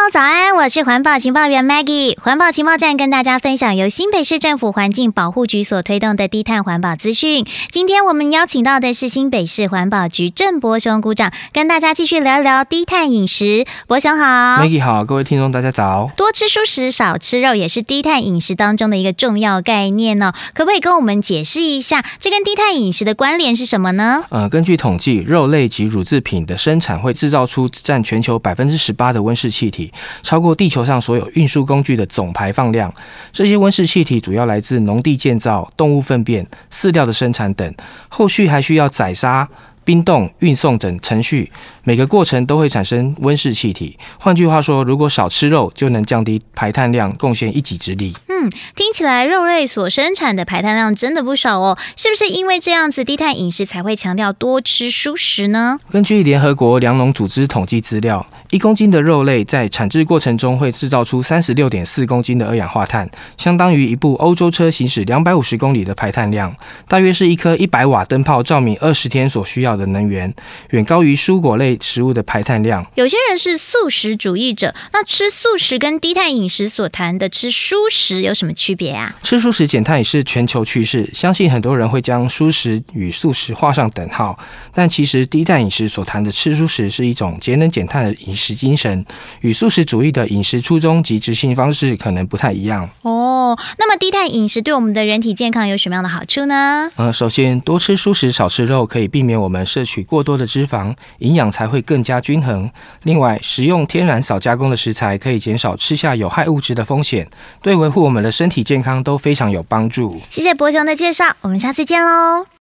早安，我是环保情报员 Maggie。环保情报站跟大家分享由新北市政府环境保护局所推动的低碳环保资讯。今天我们邀请到的是新北市环保局郑伯雄股长，跟大家继续聊一聊低碳饮食。伯雄好。 Maggie 好，各位听众大家早。 多吃蔬食少吃肉也是低碳饮食当中的一个重要概念哦，可不可以跟我们解释一下这跟低碳饮食的关联是什么呢？ 根据统计，肉类及乳制品的生产会制造出占全球18%的温室气体，超过地球上所有运输工具的总排放量。这些温室气体主要来自农地建造、动物粪便、饲料的生产等，后续还需要宰杀、冰冻、运送等程序，每个过程都会产生温室气体。换句话说，如果少吃肉，就能降低排碳量，贡献一己之力。 听起来肉类所生产的排碳量真的不少哦，是不是因为这样子低碳饮食才会强调多吃蔬食呢？ 根据联合国粮农组织统计资料，1公斤的肉类在产制过程中会制造出36.4公斤的二氧化碳，相当于一部欧洲车行驶250公里的排碳量，大约是一颗100瓦灯泡照明20天所需要的能源，远高于蔬果类食物的排碳量。 有些人是素食主义者，那吃素食跟低碳饮食所谈的吃蔬食有什么区别啊？ 吃蔬食减碳也是全球趋势，相信很多人会将蔬食与素食画上等号，但其实低碳饮食所谈的吃蔬食是一种节能减碳的饮食精神，与素食主义的饮食初衷及执行方式可能不太一样。 那么低碳饮食对我们的人体健康有什么样的好处呢？ 首先，多吃蔬食少吃肉可以避免我们摄取过多的脂肪，营养才会更加均衡。另外，食用天然少加工的食材可以减少吃下有害物质的风险，对维护我们的身体健康都非常有帮助。 谢谢伯雄的介绍，我们下次见喽。